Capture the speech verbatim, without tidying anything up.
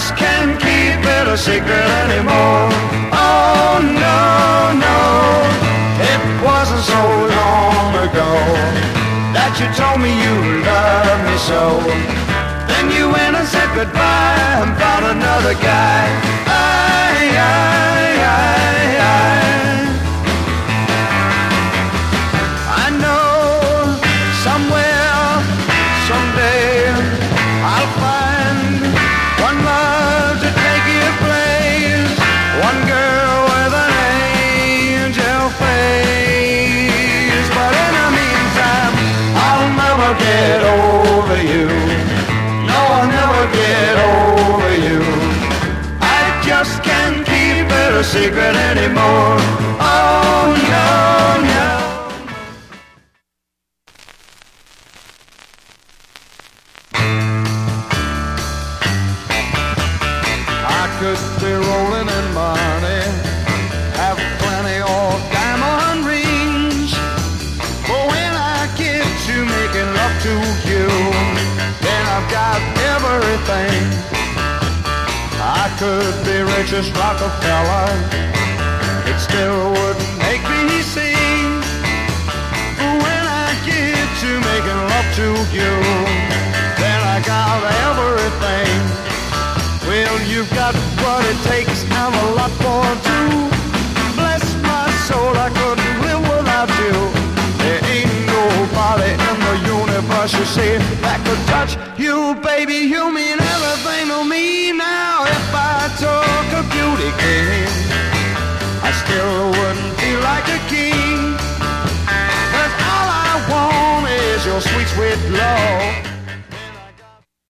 just can't keep it a secret anymore. Oh no, no, it wasn't so long ago that you told me you loved me so. Then you went and said goodbye and found another guy. I, I, I, I. I know somewhere, someday, I'll find one love to take your place, one girl with an angel face. But in the meantime, I'll never get over you. No, I'll never get over you. I just can't keep it a secret anymore. Oh no, no. I could be rolling in money, have plenty of diamond rings, but when I get to making love to you, then I've got everything. I could be rich as Rockefeller, it still wouldn't make me sing. But when I get to making love to you, then I got everything. Well, you've got what it takes and a lot more too. Bless my soul, I couldn't live without you. There ain't nobody in the universe, you see, that could touch you, baby. You mean everything to me now. If I took a beauty king, I still wouldn't feel like a king. 'Cause all I want is your sweet, sweet love.